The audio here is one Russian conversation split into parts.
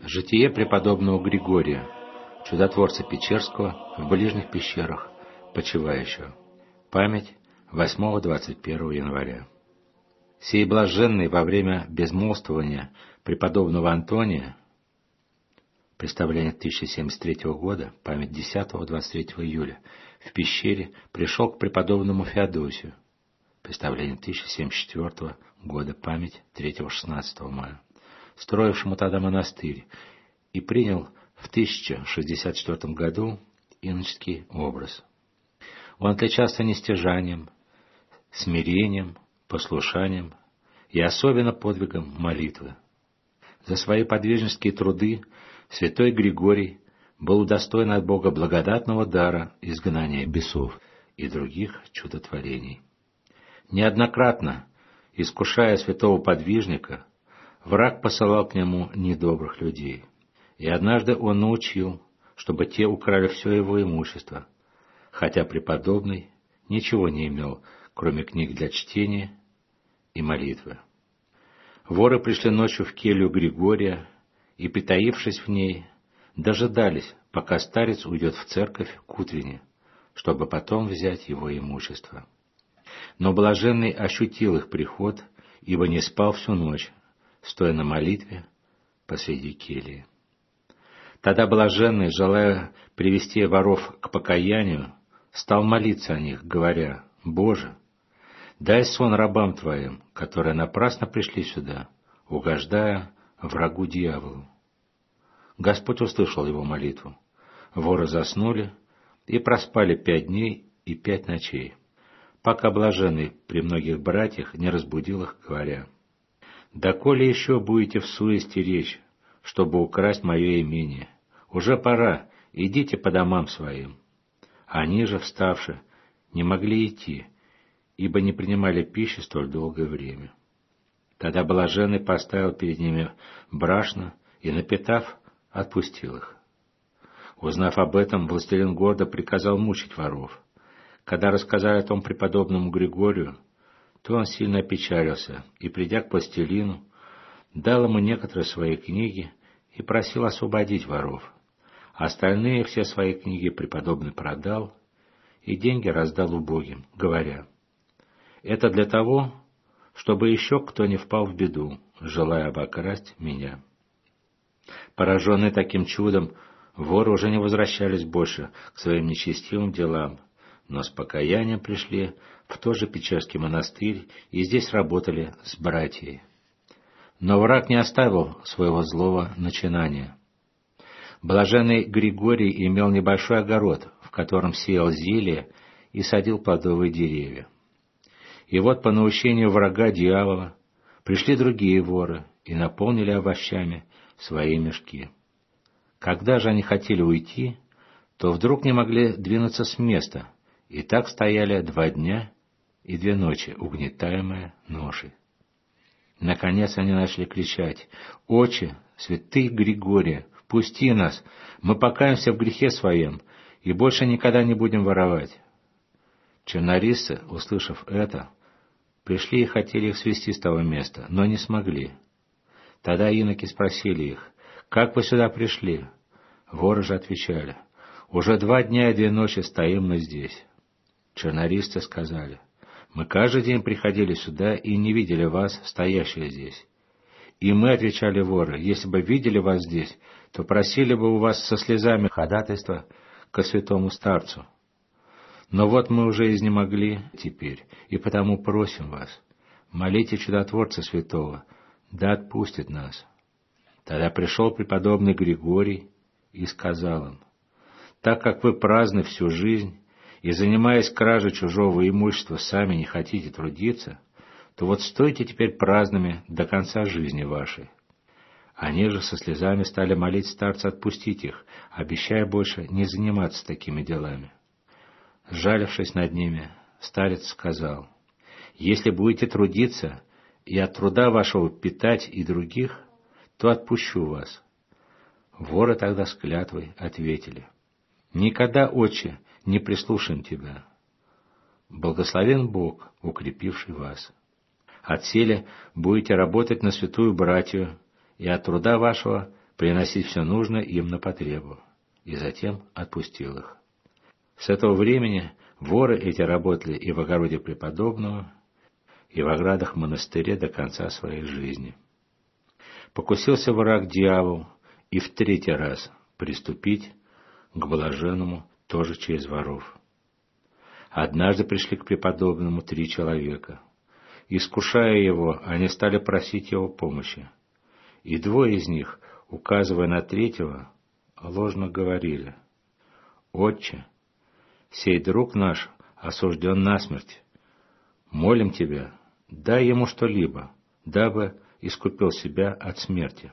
Житие преподобного Григория, чудотворца Печерского, в ближних пещерах, почивающего. Память 8-21 января. Сей блаженный во время безмолвствования преподобного Антония, представление 1073 года, память 10-23 июля, в пещере пришел к преподобному Феодосию, представление 1074 года, память 3-16 мая, строившему тогда монастырь, и принял в 1064 году иноческий образ. Он отличался нестяжанием, смирением, послушанием и особенно подвигом молитвы. За свои подвижнические труды святой Григорий был удостоен от Бога благодатного дара изгнания бесов и других чудотворений. Неоднократно, искушая святого подвижника, враг посылал к нему недобрых людей, и однажды он научил, чтобы те украли все его имущество, хотя преподобный ничего не имел, кроме книг для чтения и молитвы. Воры пришли ночью в келью Григория и, притаившись в ней, дожидались, пока старец уйдет в церковь к утренне, чтобы потом взять его имущество. Но блаженный ощутил их приход, ибо не спал всю ночь, стоя на молитве посреди кельи. Тогда блаженный, желая привести воров к покаянию, стал молиться о них, говоря: «Боже, дай сон рабам Твоим, которые напрасно пришли сюда, угождая врагу дьяволу». Господь услышал его молитву. Воры заснули и проспали 5 дней и 5 ночей, пока блаженный при многих братьях не разбудил их, говоря: «Доколе еще будете в суете речь, чтобы украсть мое имение? Уже пора, идите по домам своим». Они же, вставши, не могли идти, ибо не принимали пищи столь долгое время. Тогда блаженный поставил перед ними брашно и, напитав, отпустил их. Узнав об этом, властелин города приказал мучить воров. Когда рассказали о том преподобному Григорию, то он сильно опечалился и, придя к властелину, дал ему некоторые свои книги и просил освободить воров. Остальные все свои книги преподобный продал и деньги раздал убогим, говоря: «Это для того, чтобы еще кто не впал в беду, желая обокрасть меня». Пораженные таким чудом, воры уже не возвращались больше к своим нечестивым делам, но с покаянием пришли в тот же Печерский монастырь и здесь работали с братьями. Но враг не оставил своего злого начинания. Блаженный Григорий имел небольшой огород, в котором сеял зелья и садил плодовые деревья. И вот по наущению врага дьявола пришли другие воры и наполнили овощами свои мешки. Когда же они хотели уйти, то вдруг не могли двинуться с места, и так стояли 2 дня и 2 ночи, угнетаемые ношей. Наконец они начали кричать: «Отче, святый Григорий, пусти нас, мы покаемся в грехе своем и больше никогда не будем воровать». Чернорисцы, услышав это, пришли и хотели их свести с того места, но не смогли. Тогда иноки спросили их: «Как вы сюда пришли?» Воры же отвечали: «Уже 2 дня и 2 ночи стоим мы здесь». Чернорисцы сказали: «Мы каждый день приходили сюда и не видели вас, стоящие здесь». И мы, отвечали воры, если бы видели вас здесь, то просили бы у вас со слезами ходатайства ко святому старцу. Но вот мы уже изнемогли теперь, и потому просим вас, молите чудотворца святого, да отпустит нас». Тогда пришел преподобный Григорий и сказал им: «Так как вы праздны всю жизнь и, занимаясь кражей чужого имущества, сами не хотите трудиться, то вот стойте теперь праздными до конца жизни вашей». Они же со слезами стали молить старца отпустить их, обещая больше не заниматься такими делами. Сжалившись над ними, старец сказал: «Если будете трудиться и от труда вашего питать и других, то отпущу вас». Воры тогда с клятвой ответили: «Никогда, отче, не прислушаем тебя. Благословен Бог, укрепивший вас. Отселе будете работать на святую братью, и от труда вашего приносить все нужное им на потребу, и затем отпустил их. С этого времени воры эти работали и в огороде преподобного, и в оградах монастыря до конца своей жизни. Покусился враг дьявол и в третий раз приступить к блаженному тоже через воров. Однажды пришли к преподобному 3 человека. Искушая его, они стали просить его помощи. И 2 из них, указывая на 3-го, ложно говорили: «Отче, сей друг наш осужден насмерть. Молим тебя, дай ему что-либо, дабы искупил себя от смерти».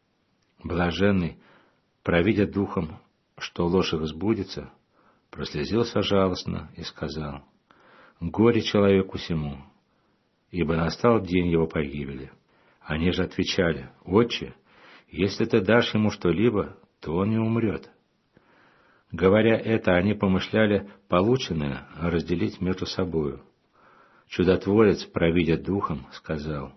Блаженный, провидя духом, что ложь их сбудется, прослезился жалостно и сказал: «Горе человеку сему, ибо настал день его погибели». Они же отвечали: «Отче, если ты дашь ему что-либо, то он не умрет». Говоря это, они помышляли полученное разделить между собою. Чудотворец, провидя духом, сказал: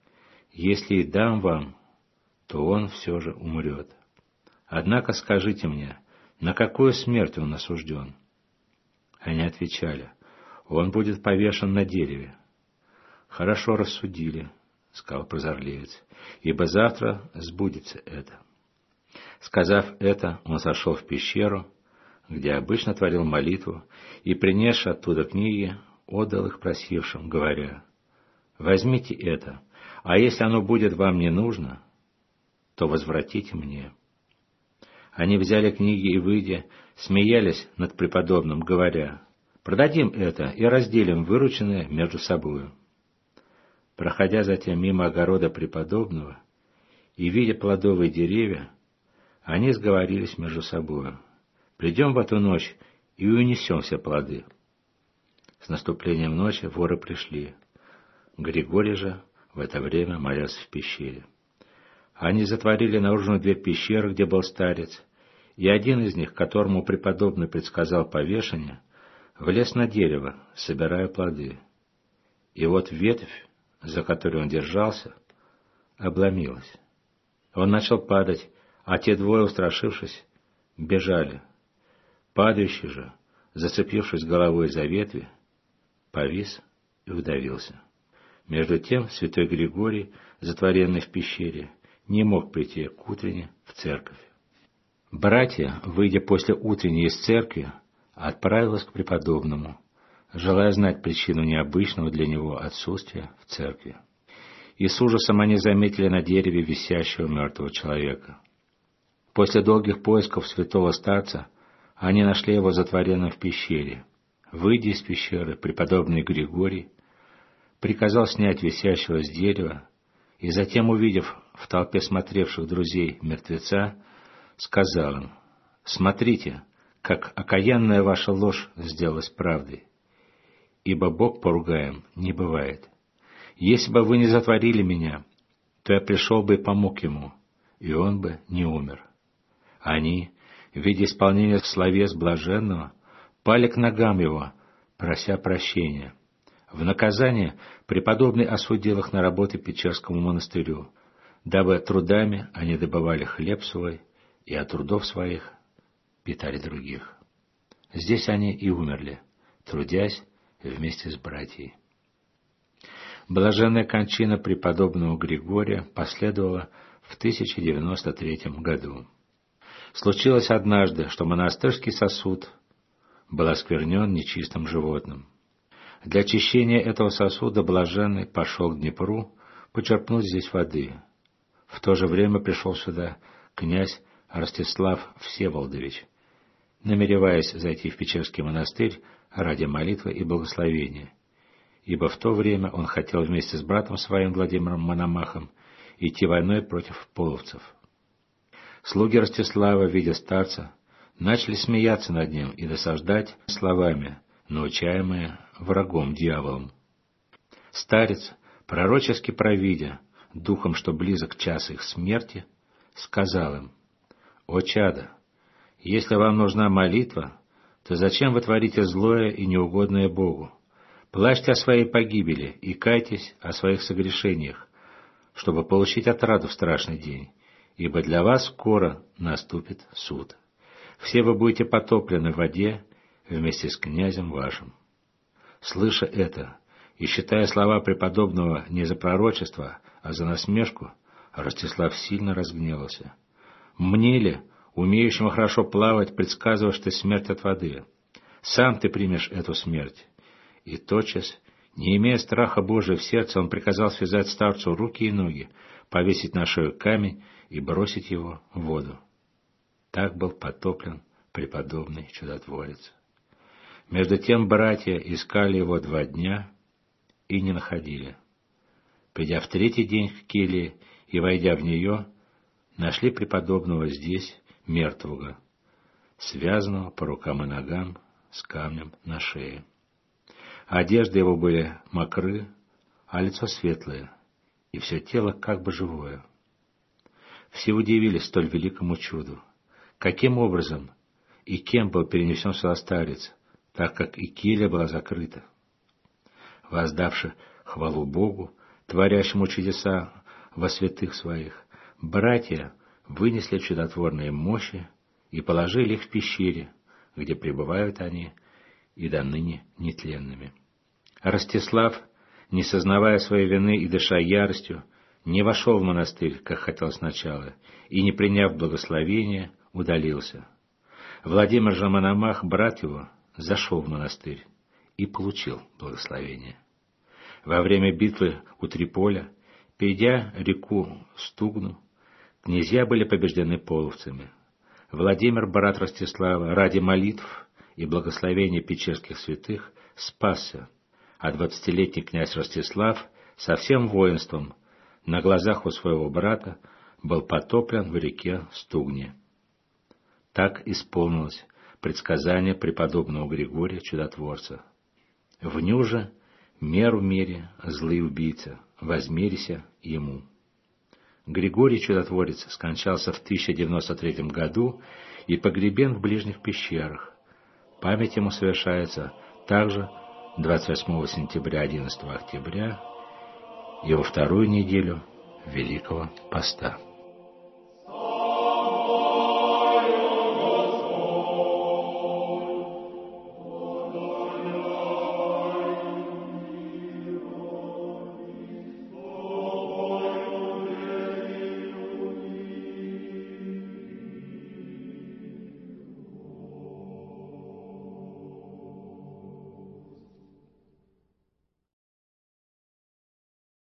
«Если и дам вам, то он все же умрет. Однако скажите мне, на какую смерть он осужден?» Они отвечали: «Он будет повешен на дереве». «Хорошо рассудили», — сказал прозорливец, — «ибо завтра сбудется это». Сказав это, он сошел в пещеру, где обычно творил молитву, и, принесши оттуда книги, отдал их просившим, говоря: «Возьмите это, а если оно будет вам не нужно, то возвратите мне». Они взяли книги и, выйдя, смеялись над преподобным, говоря: «Продадим это и разделим вырученное между собою». Проходя затем мимо огорода преподобного и видя плодовые деревья, они сговорились между собою: «Придем в эту ночь и унесем все плоды». С наступлением ночи воры пришли. Григорий же в это время молился в пещере. Они затворили наружную дверь пещеры, где был старец, и один из них, которому преподобный предсказал повешение, влез на дерево, собирая плоды. И вот ветвь, за которую он держался, обломилась. Он начал падать, а те 2, устрашившись, бежали. Падающий же, зацепившись головой за ветви, повис и удавился. Между тем святой Григорий, затворенный в пещере, не мог прийти к утренне в церковь. Братья, выйдя после утренней из церкви, отправились к преподобному, желая знать причину необычного для него отсутствия в церкви. И с ужасом они заметили на дереве висящего мертвого человека. После долгих поисков святого старца они нашли его затворенным в пещере. Выйдя из пещеры, преподобный Григорий приказал снять висящего с дерева, и затем, увидев в толпе смотревших друзей мертвеца, сказал им: «Смотрите, как окаянная ваша ложь сделалась правдой, ибо Бог поругаем не бывает. Если бы вы не затворили меня, то я пришел бы и помог ему, и он бы не умер». Они, видя исполнение словес блаженного, пали к ногам его, прося прощения. В наказание преподобный осудил их на работы Печерскому монастырю, дабы трудами они добывали хлеб свой и от трудов своих питали других. Здесь они и умерли, трудясь вместе с братьей. Блаженная кончина преподобного Григория последовала в 1093 году. Случилось однажды, что монастырский сосуд был осквернен нечистым животным. Для очищения этого сосуда блаженный пошел к Днепру почерпнуть здесь воды. В то же время пришел сюда князь Ростислав Всеволодович, намереваясь зайти в Печерский монастырь ради молитвы и благословения, ибо в то время он хотел вместе с братом своим Владимиром Мономахом идти войной против половцев. Слуги Ростислава, видя старца, начали смеяться над ним и досаждать словами, научаемые врагом дьяволом. Старец, пророчески провидя, духом, что близок час их смерти, сказал им: «О чадо, если вам нужна молитва, то зачем вы творите злое и неугодное Богу? Плачьте о своей погибели и кайтесь о своих согрешениях, чтобы получить отраду в страшный день, ибо для вас скоро наступит суд. Все вы будете потоплены в воде вместе с князем вашим». Слыша это и считая слова преподобного не за пророчество, а за насмешку, Ростислав сильно разгневался. «Мне ли, умеющему хорошо плавать, предсказываешь ты смерть от воды? Сам ты примешь эту смерть». И тотчас, не имея страха Божия в сердце, он приказал связать старцу руки и ноги, повесить на шею камень и бросить его в воду. Так был потоплен преподобный чудотворец. Между тем братья искали его 2 дня и не находили. Придя в 3-й день к келье и войдя в нее, нашли преподобного здесь, мертвого, связанного по рукам и ногам с камнем на шее. Одежды его были мокры, а лицо светлое, и все тело как бы живое. Все удивились столь великому чуду. Каким образом и кем был перенесен сюда старец, так как и келья была закрыта? Воздавши хвалу Богу, творящему чудеса во святых своих, братья вынесли чудотворные мощи и положили их в пещере, где пребывают они и до ныне нетленными. Ростислав, не сознавая своей вины и дыша яростью, не вошел в монастырь, как хотел сначала, и, не приняв благословения, удалился. Владимир же Мономах, брат его, зашел в монастырь и получил благословение. Во время битвы у Триполя, перейдя реку Стугну, князья были побеждены половцами. Владимир, брат Ростислава, ради молитв и благословения печерских святых спасся, а 20-летний князь Ростислав со всем воинством на глазах у своего брата был потоплен в реке Стугне. Так исполнилось предсказание преподобного Григория Чудотворца. «Вню же меру мере, злый убийца, возмерися ему». Григорий Чудотворец скончался в 1093 году и погребен в ближних пещерах. Память ему совершается также 28 сентября 11 октября и во 2-ю неделю Великого Поста.